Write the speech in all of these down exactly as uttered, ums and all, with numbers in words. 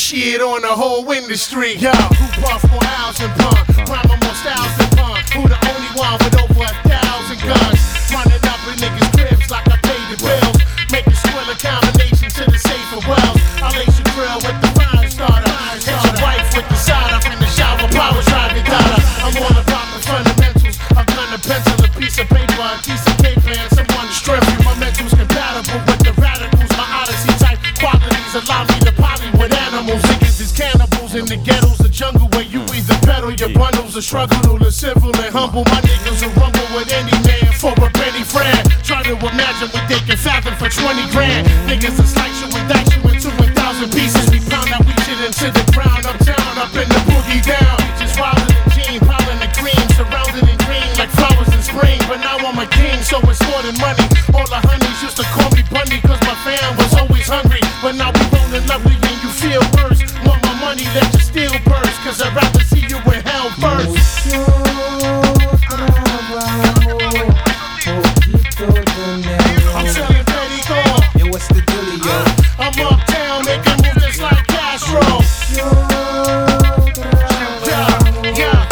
shit on the whole industry. Yo, who puff more hours and pun? Rhyming more styles than pun. Who the only one with over a thousand guns? Running up in niggas' cribs like I paid the bills. Making swill a combination to the safer wells. I lace your grill with the fire starter. Hit your wife with the side up in the shower. Power drive your daughter. I'm all about the fundamentals. A gun, a pencil, a piece of paper, a piece of paper, and someone to strip you. My mental's compatible with the radicals. My odyssey type qualities allow me to poly with animals. Niggas is cannibals in the ghettos, the jungle where you either pedal your bundles or struggle to civil and humble. My niggas will rumble with any man for a penny friend. Try to imagine what they can fathom for twenty grand. Niggas will slice you and dice you into a thousand pieces. We pound that we shit into the ground, uptown, up in the boogie down. Just wilder than Gene, piling the cream, surrounded in green like flowers in spring. But now I'm a king, so it's more than money. All the honeys used to call me Bundy, cause my fam was always hungry. But now we rolling lovely and you feel worse. Want my money, let your steel burst, cause I'd rather see you in hell first. I'm selling petty gold. Yo, what's the dealie, yo? I'm uptown making moves just like Castro. Yeah, yeah,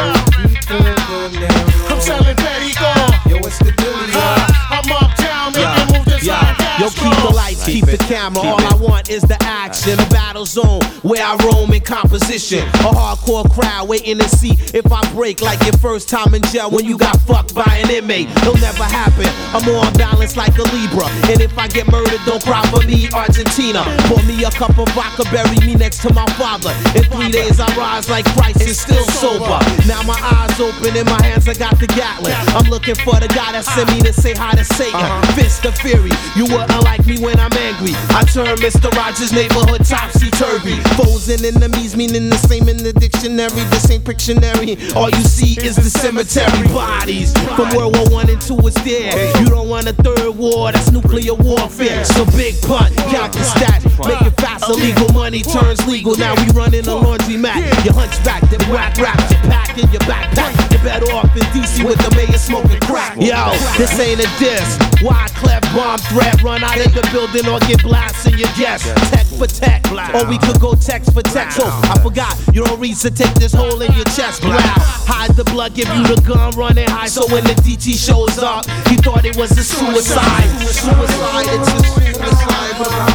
yeah. I'm selling petty gold. Yo, what's the dealie, yo? I'm uptown making moves just like Castro. Yo, keep the lights, keep the camera. All I want is the action, a battle zone where I roam in composition. A hardcore crowd waiting to see if I break like your first time in jail when you got fucked by an inmate. It'll never happen. I'm on balance like a Libra. And if I get murdered, don't cry for me, Argentina. Pour me a cup of vodka, bury me next to my father. In three days I rise like Christ and still sober. Now my eyes open, in my hands I got the Gatling. I'm looking for the guy that sent me to say hi to Satan. Fist of fury, you wouldn't like me when I'm angry. I turn Mister Rogers' neighborhood topsy-turvy. Foes and enemies meaning the same in the dictionary, the same Pictionary. All you see is the cemetery bodies. From World War One and Two is there. You don't want a third war, that's nuclear warfare. So big punt, count the stats, make it fast. Illegal money turns legal. Now we running a laundromat. Your hunchback, then whack raps, your pack in your backpack. You're better off in D C with the mayor smoking crack. Yo, this ain't a diss. Why clef bomb threat? Run out of the building or get blasted your guests. Tech for tech, or we could go text for text. Oh, I forgot, you don't reach to take this hole in your chest. Blow. Hide the blood, give you the gun, running high. So when the D T shows up, he thought it was a suicide. Suicide, it's a suicide.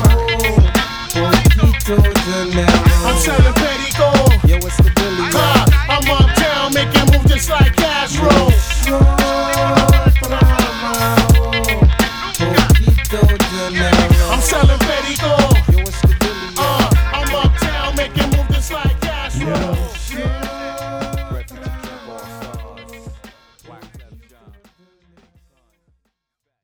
I'm selling petty gold. Yo, what's the dealie, yo? I'm uptown making moves just like Castro.